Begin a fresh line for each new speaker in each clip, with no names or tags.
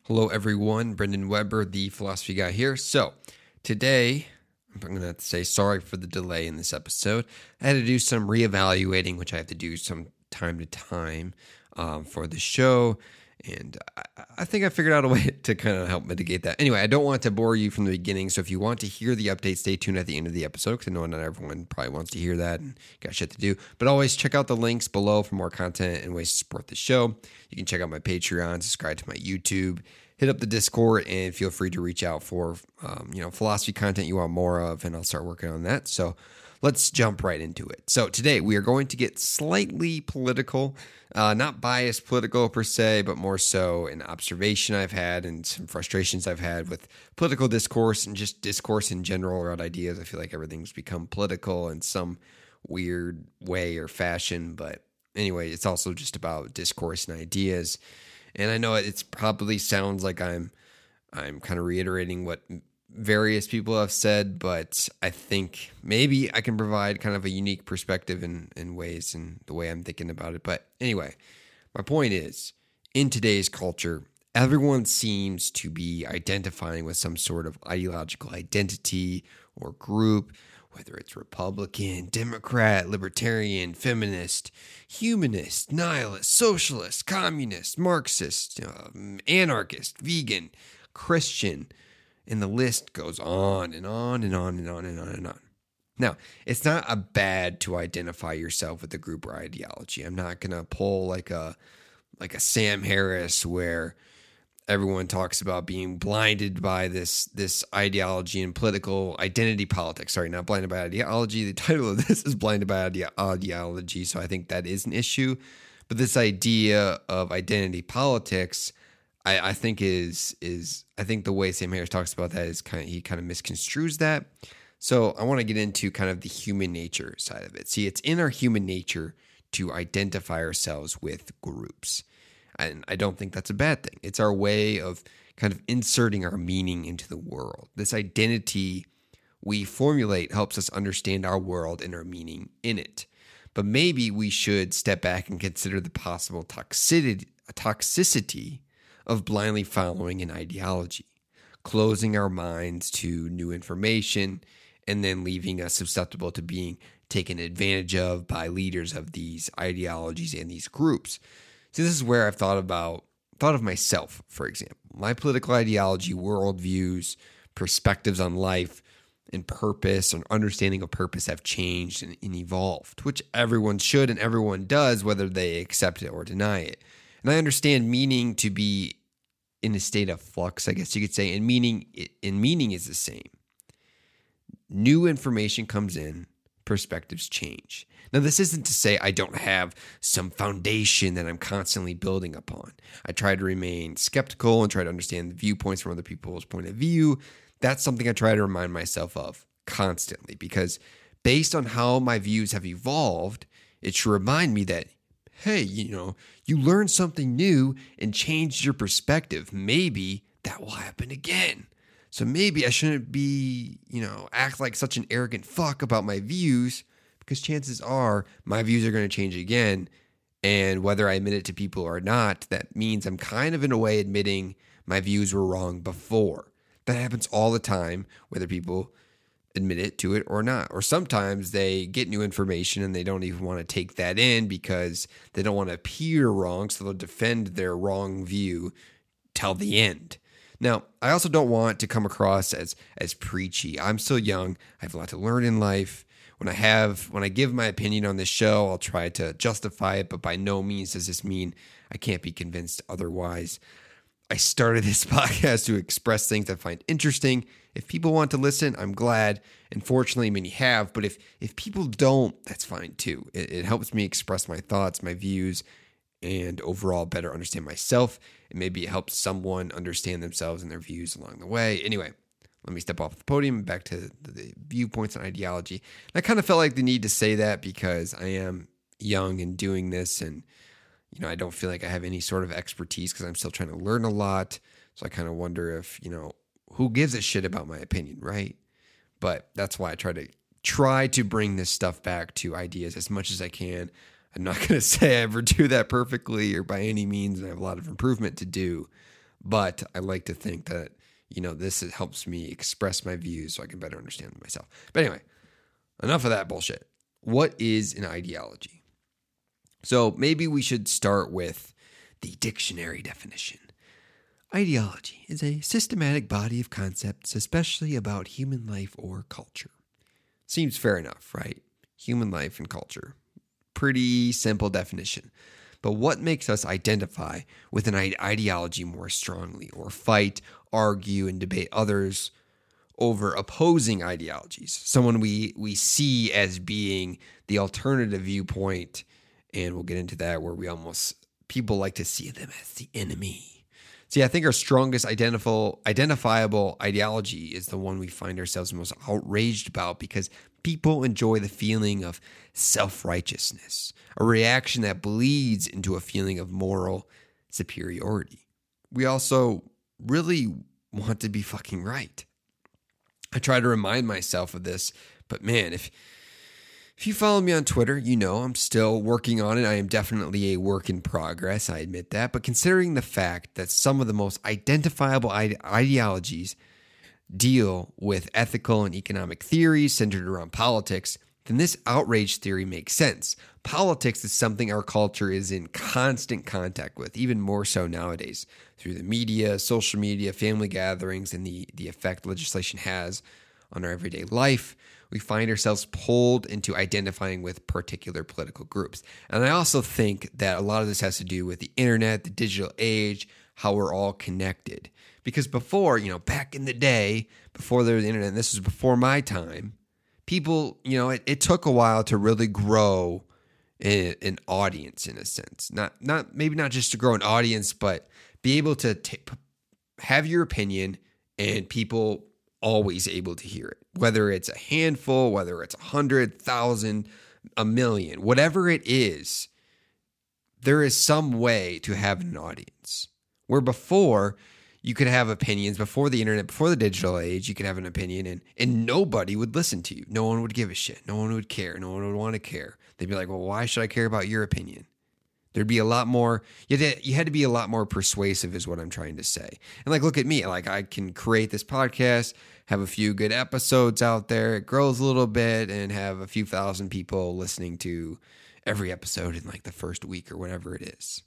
Hello, everyone. Brendan Weber, the philosophy guy here. So, today, I'm going to say sorry for the delay in this episode. I had to do some reevaluating, which I have to do some time to time for the show. And I think I figured out a way to kind of help mitigate that. Anyway, I don't want to bore you from the beginning. So if you want to hear the update, stay tuned at the end of the episode, because I know not everyone probably wants to hear that and got shit to do. But always check out the links below for more content and ways to support the show. You can check out my Patreon, subscribe to my YouTube, hit up the Discord, and feel free to reach out for philosophy content you want more of, and I'll start working on that. So let's jump right into it. So today we are going to get slightly political, not biased political per se, but more so an observation I've had and some frustrations I've had with political discourse and just discourse in general around ideas. I feel like everything's become political in some weird way or fashion, but anyway, it's also just about discourse and ideas. And I know it's probably sounds like I'm kind of reiterating what various people have said, but I think maybe I can provide kind of a unique perspective in ways and the way I'm thinking about it. But anyway, my point is, in today's culture, everyone seems to be identifying with some sort of ideological identity or group, whether it's Republican, Democrat, Libertarian, Feminist, Humanist, Nihilist, Socialist, Communist, Marxist, Anarchist, Vegan, Christian, and the list goes on and on and on and on and on and on. Now, it's not bad to identify yourself with a group or ideology. I'm not going to pull like a Sam Harris where everyone talks about being blinded by this ideology and political identity politics. Sorry, not blinded by ideology. The title of this is blinded by ideology, so I think that is an issue. But this idea of identity politics, I think I think the way Sam Harris talks about that is he kind of misconstrues that. So I want to get into kind of the human nature side of it. See, it's in our human nature to identify ourselves with groups. And I don't think that's a bad thing. It's our way of kind of inserting our meaning into the world. This identity we formulate helps us understand our world and our meaning in it. But maybe we should step back and consider the possible toxicity of blindly following an ideology, closing our minds to new information, and then leaving us susceptible to being taken advantage of by leaders of these ideologies and these groups. See, this is where I've thought of myself, for example. My political ideology, worldviews, perspectives on life, and purpose and understanding of purpose have changed and evolved, which everyone should and everyone does, whether they accept it or deny it. And I understand meaning to be in a state of flux, I guess you could say, and meaning is the same. New information comes in, perspectives change. Now, this isn't to say I don't have some foundation that I'm constantly building upon. I try to remain skeptical and try to understand the viewpoints from other people's point of view. That's something I try to remind myself of constantly, because based on how my views have evolved, it should remind me that, hey, you learned something new and changed your perspective. Maybe that will happen again. So maybe I shouldn't be, act like such an arrogant fuck about my views, because chances are my views are going to change again. And whether I admit it to people or not, that means I'm kind of in a way admitting my views were wrong before. That happens all the time, whether people admit it to it or not. Or sometimes they get new information and they don't even want to take that in because they don't want to appear wrong, so they'll defend their wrong view till the end. Now, I also don't want to come across as preachy. I'm still young. I have a lot to learn in life. When I give my opinion on this show, I'll try to justify it, but by no means does this mean I can't be convinced otherwise. I started this podcast to express things I find interesting. If people want to listen, I'm glad. Unfortunately, many have, but if people don't, that's fine too. It helps me express my thoughts, my views, and overall better understand myself. And maybe it helps someone understand themselves and their views along the way. Anyway, let me step off the podium and back to the viewpoints and ideology. And I kind of felt like the need to say that because I am young and doing this, and I don't feel like I have any sort of expertise because I'm still trying to learn a lot. So I kind of wonder if, who gives a shit about my opinion, right? But that's why I try to bring this stuff back to ideas as much as I can. I'm not going to say I ever do that perfectly or by any means, and I have a lot of improvement to do. but I like to think that, this helps me express my views so I can better understand myself. But anyway, enough of that bullshit. What is an ideology? So maybe we should start with the dictionary definition. Ideology is a systematic body of concepts, especially about human life or culture. Seems fair enough, right? Human life and culture. Pretty simple definition. But what makes us identify with an ideology more strongly, or fight, argue, and debate others over opposing ideologies? Someone we see as being the alternative viewpoint, and we'll get into that, where people like to see them as the enemy. See, I think our strongest identifiable ideology is the one we find ourselves most outraged about, because people enjoy the feeling of self-righteousness, a reaction that bleeds into a feeling of moral superiority. We also really want to be fucking right. I try to remind myself of this, but man, if you follow me on Twitter, I'm still working on it. I am definitely a work in progress. I admit that. But considering the fact that some of the most identifiable ideologies deal with ethical and economic theories centered around politics, then this outrage theory makes sense. Politics is something our culture is in constant contact with, even more so nowadays, through the media, social media, family gatherings, and the effect legislation has on our everyday life. We find ourselves pulled into identifying with particular political groups. And I also think that a lot of this has to do with the internet, the digital age, how we're all connected. Because before, back in the day, before there was the internet, and this was before my time, people, it took a while to really grow an audience, in a sense. Maybe not just to grow an audience, but be able to have your opinion and people always able to hear it. Whether it's a handful, whether it's 100,000, a million, whatever it is, there is some way to have an audience. Where before, you could have opinions, before the internet, before the digital age, you could have an opinion and nobody would listen to you. No one would give a shit. No one would care. No one would want to care. They'd be like, well, why should I care about your opinion? There'd be a lot more, you had to be a lot more persuasive is what I'm trying to say. And look at me, I can create this podcast, have a few good episodes out there, it grows a little bit, and have a few thousand people listening to every episode in the first week or whatever it is.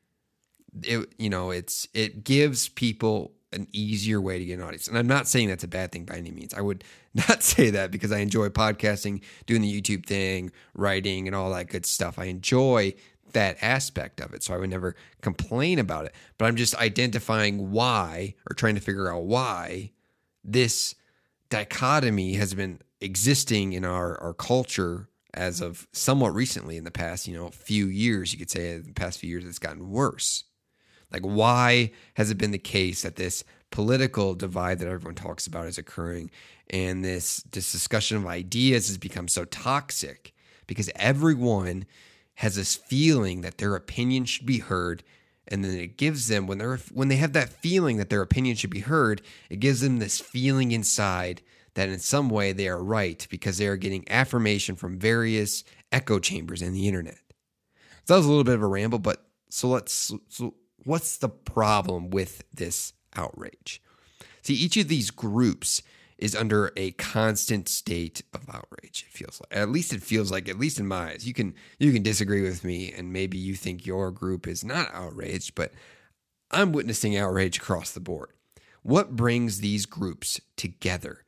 It gives people an easier way to get an audience. And I'm not saying that's a bad thing by any means. I would not say that, because I enjoy podcasting, doing the YouTube thing, writing, and all that good stuff. I enjoy that aspect of it, so I would never complain about it. But I'm just identifying why, or trying to figure out why this dichotomy has been existing in our culture as of somewhat recently in the past, few years. You could say in the past few years it's gotten worse. Why has it been the case that this political divide that everyone talks about is occurring, and this discussion of ideas has become so toxic? Because everyone has this feeling that their opinion should be heard, and then it gives them, when they have that feeling that their opinion should be heard, it gives them this feeling inside that in some way they are right, because they are getting affirmation from various echo chambers in the internet. So that was a little bit of a ramble, but so what's the problem with this outrage? See, each of these groups is under a constant state of outrage, it feels like. At least in my eyes. You can disagree with me, and maybe you think your group is not outraged, but I'm witnessing outrage across the board. What brings these groups together?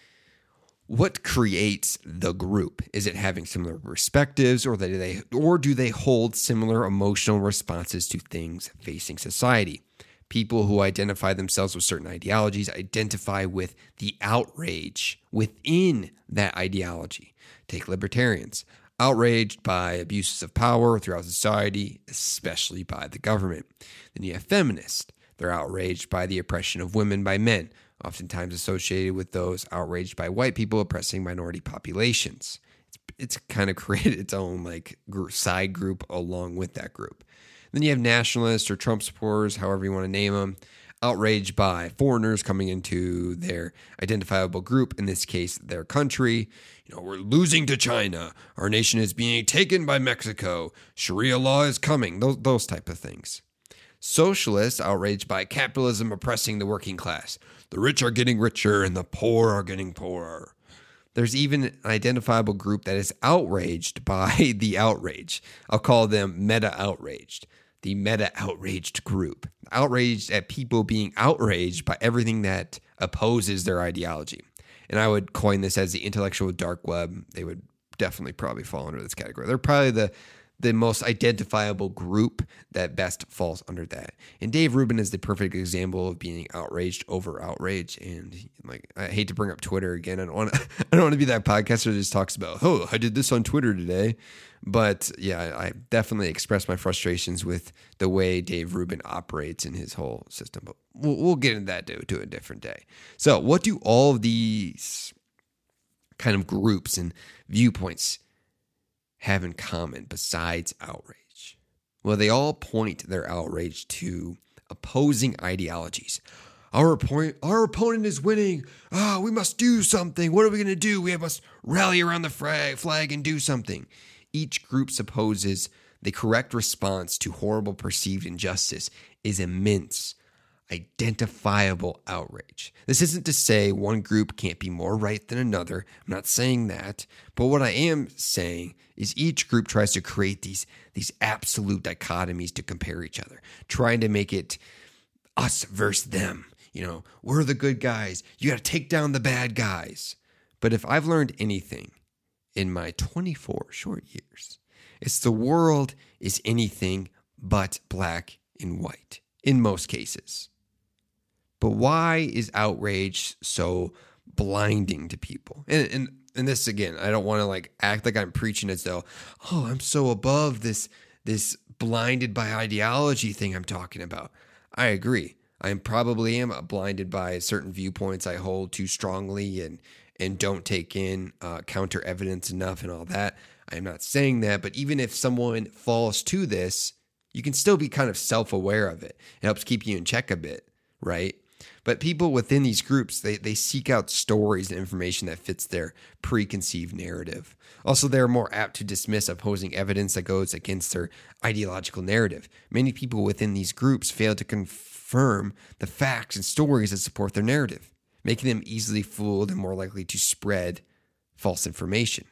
What creates the group? Is it having similar perspectives, or do they hold similar emotional responses to things facing society? People who identify themselves with certain ideologies identify with the outrage within that ideology. Take libertarians, outraged by abuses of power throughout society, especially by the government. Then you have feminists. They're outraged by the oppression of women by men, oftentimes associated with those outraged by white people oppressing minority populations. It's kind of created its own side group along with that group. Then you have nationalists or Trump supporters, however you want to name them, outraged by foreigners coming into their identifiable group, in this case, their country. We're losing to China. Our nation is being taken by Mexico. Sharia law is coming. Those type of things. Socialists outraged by capitalism oppressing the working class. The rich are getting richer and the poor are getting poorer. There's even an identifiable group that is outraged by the outrage. I'll call them meta-outraged. The meta-outraged group. Outraged at people being outraged by everything that opposes their ideology. And I would coin this as the intellectual dark web. They would definitely probably fall under this category. They're probably the most identifiable group that best falls under that. And Dave Rubin is the perfect example of being outraged over outrage. And like, I hate to bring up Twitter again. I don't want to be that podcaster that just talks about, oh, I did this on Twitter today. But yeah, I definitely express my frustrations with the way Dave Rubin operates in his whole system. But we'll get into that to a different day. So what do all of these kind of groups and viewpoints have in common besides outrage? Well, they all point their outrage to opposing ideologies. Our opponent is winning. We must do something. What are we going to do? We must rally around the flag and do something. Each group supposes the correct response to horrible perceived injustice is immense, identifiable outrage. This isn't to say one group can't be more right than another. I'm not saying that. But what I am saying is each group tries to create these absolute dichotomies to compare each other, trying to make it us versus them. You know, we're the good guys. You got to take down the bad guys. But if I've learned anything in my 24 short years, it's the world is anything but black and white in most cases. But why is outrage so blinding to people? And this, again, I don't want to like act like I'm preaching as though, oh, I'm so above this blinded by ideology thing I'm talking about. I agree. I probably am blinded by certain viewpoints I hold too strongly and don't take in counter evidence enough and all that. I'm not saying that, but even if someone falls to this, you can still be kind of self-aware of it. It helps keep you in check a bit, right? But people within these groups, they seek out stories and information that fits their preconceived narrative. Also, they're more apt to dismiss opposing evidence that goes against their ideological narrative. Many people within these groups fail to confirm the facts and stories that support their narrative, making them easily fooled and more likely to spread false information.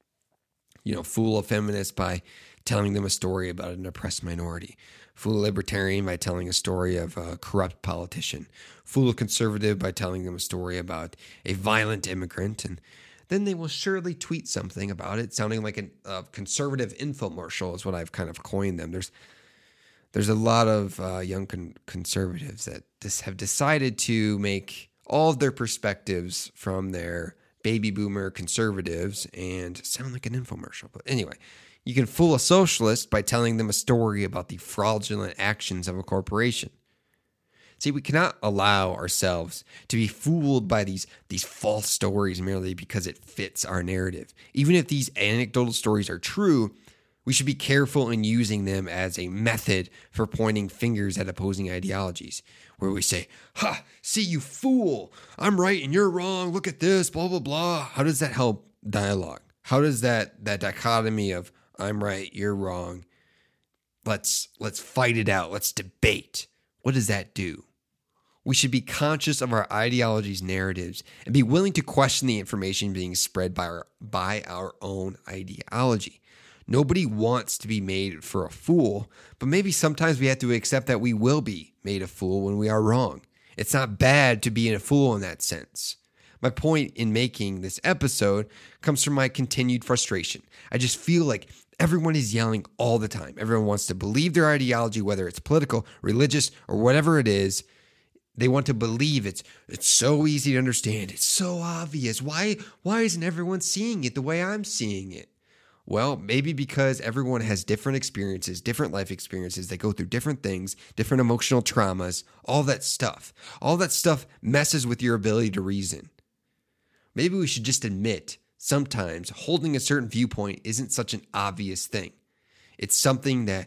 You know, fool a feminist by telling them a story about an oppressed minority. Fool a libertarian by telling a story of a corrupt politician. Fool a conservative by telling them a story about a violent immigrant. And then they will surely tweet something about it, sounding like a conservative infomercial is what I've kind of coined them. There's a lot of young conservatives that have decided to make all of their perspectives from their baby boomer conservatives and sound like an infomercial. But anyway, you can fool a socialist by telling them a story about the fraudulent actions of a corporation. See, we cannot allow ourselves to be fooled by these false stories merely because it fits our narrative. Even if these anecdotal stories are true, we should be careful in using them as a method for pointing fingers at opposing ideologies, where we say, ha, see, you fool, I'm right and you're wrong, look at this, blah, blah, blah. How does that help dialogue? How does that dichotomy of I'm right, you're wrong, let's fight it out, let's debate, what does that do? We should be conscious of our ideology's narratives and be willing to question the information being spread by our own ideology. Nobody wants to be made for a fool, but maybe sometimes we have to accept that we will be made a fool when we are wrong. It's not bad to be a fool in that sense. My point in making this episode comes from my continued frustration. I just feel like everyone is yelling all the time. Everyone wants to believe their ideology, whether it's political, religious, or whatever it is. They want to believe it's so easy to understand. It's so obvious. Why isn't everyone seeing it the way I'm seeing it? Well, maybe because everyone has different experiences, different life experiences. They go through different things, different emotional traumas, all that stuff. All that stuff messes with your ability to reason. Maybe we should just admit sometimes holding a certain viewpoint isn't such an obvious thing. It's something that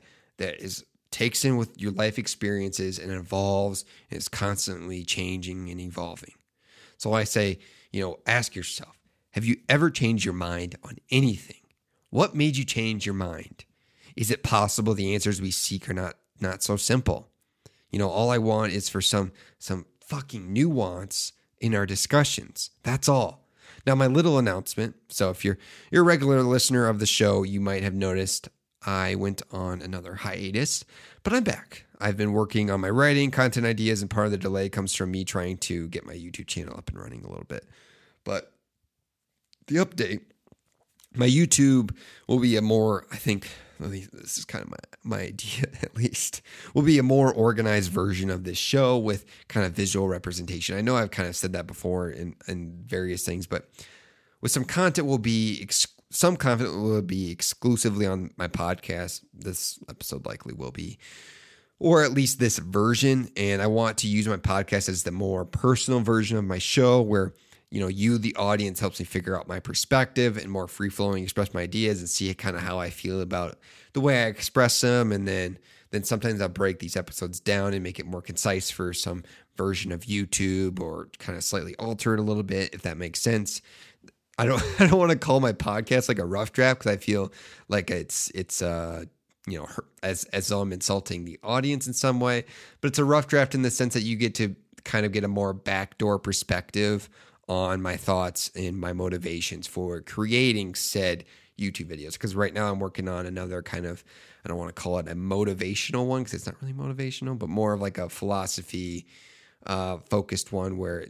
takes in with your life experiences and evolves and is constantly changing and evolving. So I say, ask yourself, have you ever changed your mind on anything? What made you change your mind? Is it possible the answers we seek are not so simple? All I want is for some fucking nuance in our discussions. That's all. Now, my little announcement. So if you're a regular listener of the show, you might have noticed I went on another hiatus, but I'm back. I've been working on my writing, content ideas, and part of the delay comes from me trying to get my YouTube channel up and running a little bit. But the update, my YouTube will be a more, I think, this is kind of my idea at least, will be a more organized version of this show with kind of visual representation. I know I've kind of said that before in various things, but with some content some content will be exclusively on my podcast. This episode likely will be, or at least this version. And I want to use my podcast as the more personal version of my show where, you, the audience, helps me figure out my perspective and more free-flowing express my ideas and see kind of how I feel about the way I express them. And then sometimes I'll break these episodes down and make it more concise for some version of YouTube or kind of slightly alter it a little bit, if that makes sense. I don't want to call my podcast like a rough draft because I feel like it's as though I'm insulting the audience in some way, but it's a rough draft in the sense that you get to kind of get a more backdoor perspective on my thoughts and my motivations for creating said YouTube videos. Because right now I'm working on another kind of, I don't want to call it a motivational one because it's not really motivational, but more of like a philosophy focused one where,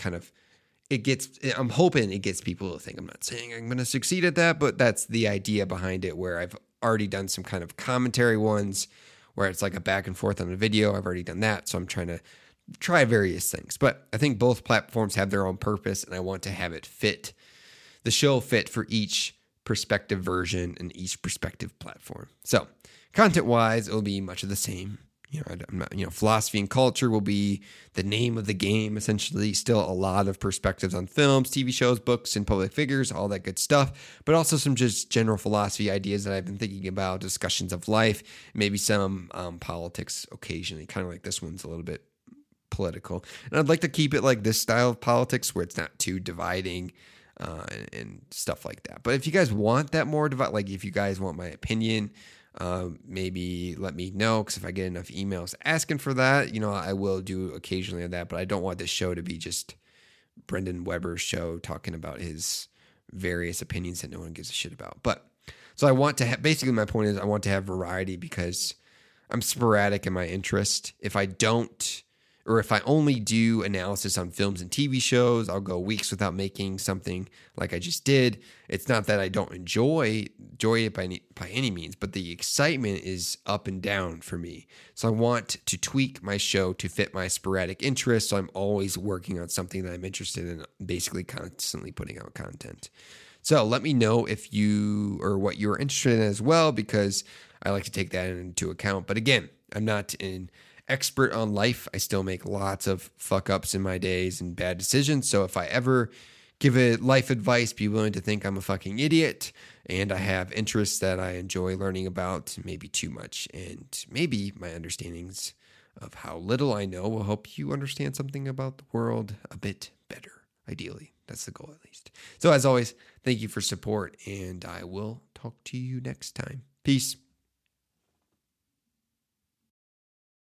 I'm hoping it gets people to think. I'm not saying I'm going to succeed at that, but that's the idea behind it, where I've already done some kind of commentary ones where it's like a back and forth on a video. I've already done that. So I'm trying to try various things, but I think both platforms have their own purpose and I want to have it fit the show fit for each perspective version and each perspective platform. So content wise, it'll be much of the same. Philosophy and culture will be the name of the game, essentially. Still a lot of perspectives on films, TV shows, books, and public figures, all that good stuff, but also some just general philosophy ideas that I've been thinking about, discussions of life, maybe some politics occasionally, kind of like this one's a little bit political. And I'd like to keep it like this style of politics where it's not too dividing and stuff like that. But if you guys want that more like if you guys want my opinion, maybe let me know, because if I get enough emails asking for that, I will do occasionally of that. But I don't want this show to be just Brendan Weber's show talking about his various opinions that no one gives a shit about. But so I want to basically my point is I want to have variety because I'm sporadic in my interest. If I only do analysis on films and TV shows, I'll go weeks without making something like I just did. It's not that I don't enjoy it by any means, but the excitement is up and down for me. So I want to tweak my show to fit my sporadic interests. So I'm always working on something that I'm interested in, basically constantly putting out content. So let me know if you or what you're interested in as well, because I like to take that into account. But again, I'm not an expert on life. I still make lots of fuck ups in my days and bad decisions. So if I ever give it life advice, be willing to think I'm a fucking idiot and I have interests that I enjoy learning about, maybe too much. And maybe my understandings of how little I know will help you understand something about the world a bit better. Ideally, that's the goal at least. So as always, thank you for support and I will talk to you next time. Peace.